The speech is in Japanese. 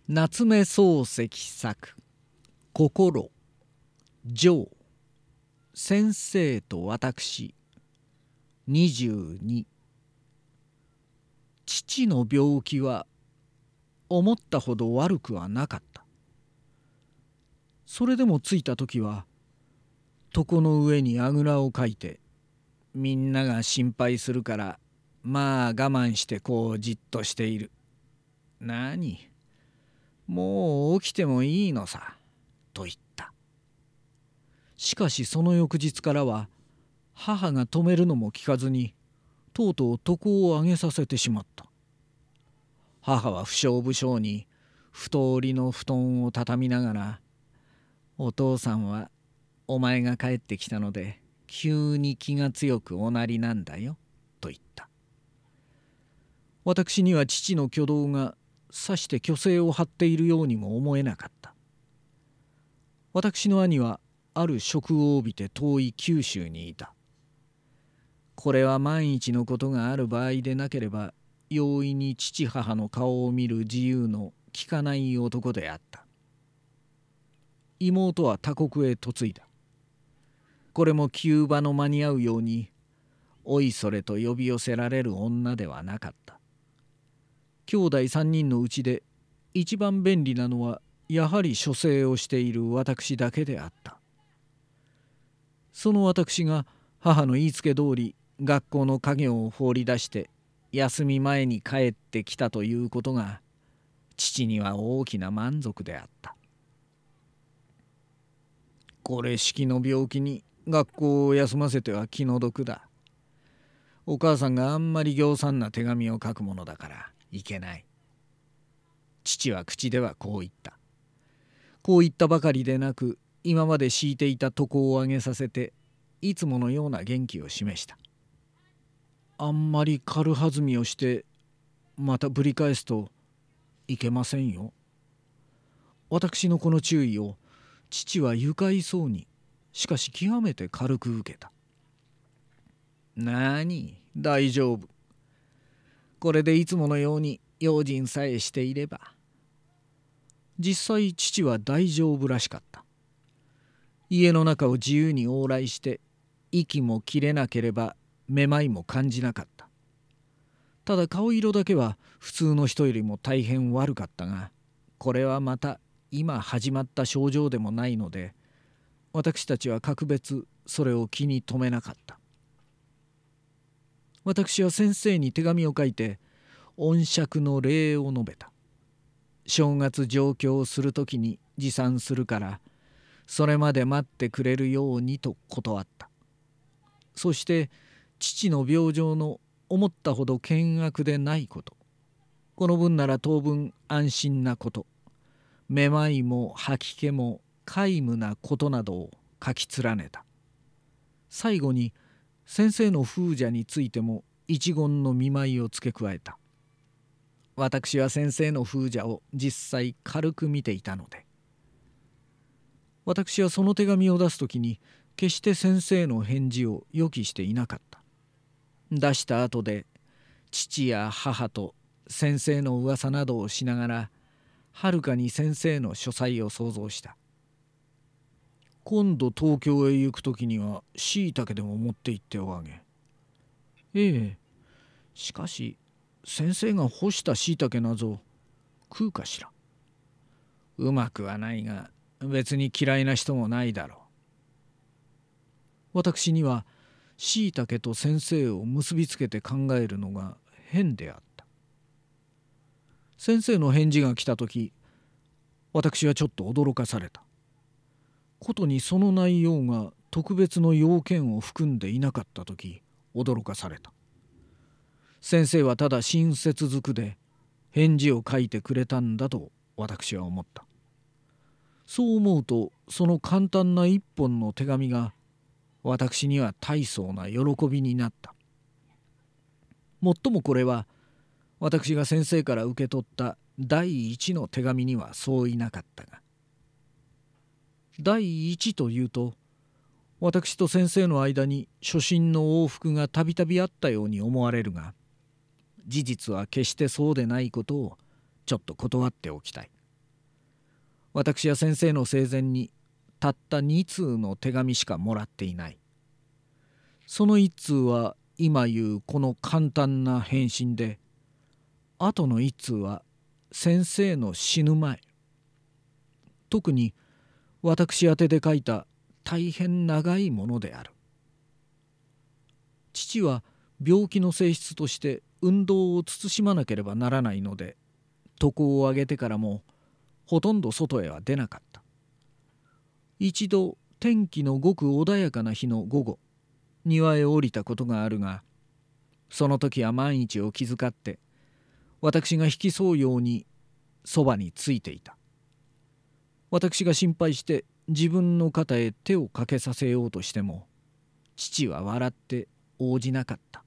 夏目漱石作心上先生と私22。父の病気は思ったほど悪くはなかった。それでも着いた時は床の上にあぐらをかいて、みんなが心配するからまあ我慢してこうじっとしている。何、もう起きてもいいのさと言った。しかしその翌日からは母が止めるのも聞かずにとうとう床を上げさせてしまった。母は不精不精に太りの布団を畳みながら、お父さんはお前が帰ってきたので急に気が強くおなりなんだよと言った。私には父の挙動がさして虚勢を張っているようにも思えなかった。私の兄はある職を帯びて遠い九州にいた。これは万一のことがある場合でなければ容易に父母の顔を見る自由の利かない男であった。妹は他国へ嫁いだ。これも急場の間に合うようにおいそれと呼び寄せられる女ではなかった。兄弟3人のうちで一番便利なのはやはり書生をしている私だけであった。その私が母の言いつけ通り学校の家業を放り出して休み前に帰ってきたということが父には大きな満足であった。これ式の病気に学校を休ませては気の毒だ。お母さんがあんまり行産な手紙を書くものだからいけない。父は口ではこう言った。こう言ったばかりでなく、今まで敷いていた床を上げさせていつものような元気を示した。あんまり軽はずみをしてまたぶり返すといけませんよ。私のこの注意を父は愉快そうに、しかし極めて軽く受けた。なに、大丈夫。これでいつものように用心さえしていれば。実際父は大丈夫らしかった。家の中を自由に往来して息も切れなければめまいも感じなかった。ただ顔色だけは普通の人よりも大変悪かったが、これはまた今始まった症状でもないので、私たちは格別それを気に留めなかった。私は先生に手紙を書いて恩赦の礼を述べた。正月上京をするときに持参するからそれまで待ってくれるようにと断った。そして父の病状の思ったほど険悪でないこと、この分なら当分安心なこと、めまいも吐き気も皆無なことなどを書き連ねた。最後に先生の風邪についても一言の見舞いを付け加えた。私は先生の風邪を実際軽く見ていたので。私はその手紙を出すときに決して先生の返事を予期していなかった。出した後で父や母と先生の噂などをしながらはるかに先生の書斎を想像した。今度東京へ行くときにはしいたけでも持って行っておあげ。ええ、しかし先生が干したしいたけなぞ食うかしら。うまくはないが別に嫌いな人もないだろう。私にはしいたけと先生を結びつけて考えるのが変であった。先生の返事が来たとき、私はちょっと驚かされた。ことにその内容が特別の要件を含んでいなかったとき、驚かされた。先生はただ親切づくで返事を書いてくれたんだと私は思った。そう思うとその簡単な一本の手紙が私には大層な喜びになった。もっともこれは私が先生から受け取った第一の手紙にはそういなかったが、第一というと私と先生の間に初心の往復がたびたびあったように思われるが、事実は決してそうでないことをちょっと断っておきたい。 私は先生の生前にたった2通の手紙しかもらっていない。その1通は今言うこの簡単な返信で、あとの1通は先生の死ぬ前、特に私宛てで書いた大変長いものである。父は病気の性質として運動を慎まなければならないので、床を上げてからもほとんど外へは出なかった。一度天気のごく穏やかな日の午後、庭へ降りたことがあるが、その時は万一を気遣って私が引き添うようにそばについていた。私が心配して自分の肩へ手をかけさせようとしても、父は笑って応じなかった。